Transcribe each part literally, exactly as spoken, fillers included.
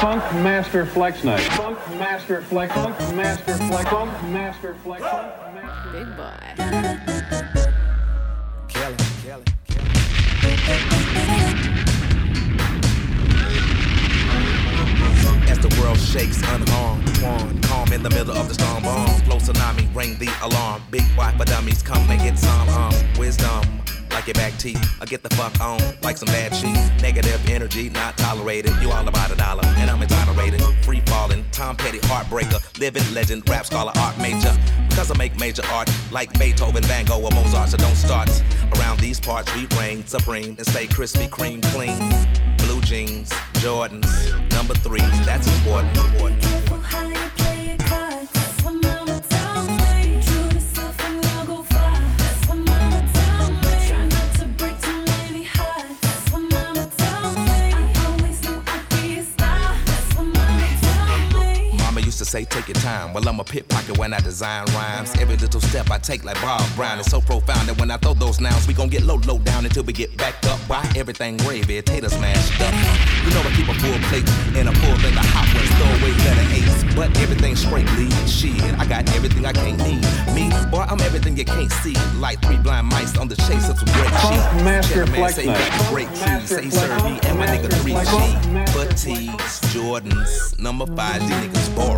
Funk Master Flex Night. Funk Master Flex. Funk Master Flex. Funk Master Flex. Funk Master. Big boy. Kelly, Kelly, Kelly. As the world shakes unharmed, one calm in the middle of the storm bomb. Flow tsunami, ring the alarm. Big boy for dummies, come and get some um wisdom. Like your back teeth, I get the fuck on, like some bad cheese. Negative energy, not tolerated. You all about a dollar, and I'm exonerated. Free falling, Tom Petty, heartbreaker. Living legend, rap scholar, art major. Because I make major art, like Beethoven, Van Gogh, or Mozart, so don't start. Around these parts, we reign supreme and stay crispy, cream, clean. Blue jeans, Jordans, number threes, that's important. important. To say take your time, well I'm a pickpocket when I design rhymes. Every little step I take like Bob Brown is so profound that when I throw those nouns, we gon' get low, low down until we get backed up by everything gravy, tater smashed up. You know I keep a full plate and a full thing of hot ones, throw away letter A's, but everything's straight lead. Shit, I got everything I can't need. Me, boy, I'm everything you can't see. Like three blind mice on the chase of some great shit. Funk Master Flex say Night. got great keys, say serve me and my nigga three G. Fatigues, Jordans, number five, these niggas boring.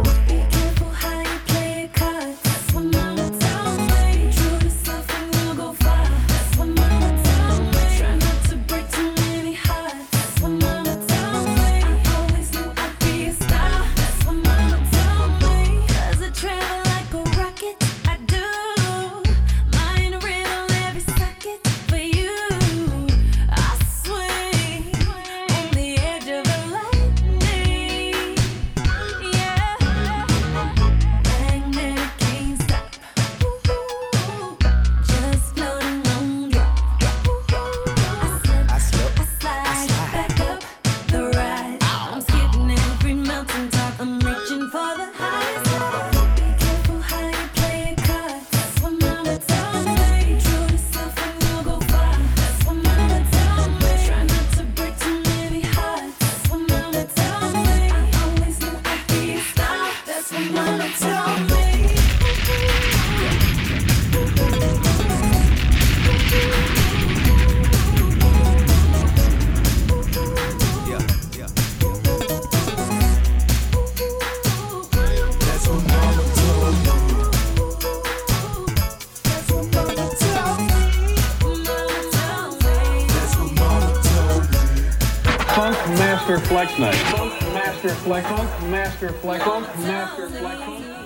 Master Flex Night. Funk Master Flex. Funk Master Flex. Funk Master Flex.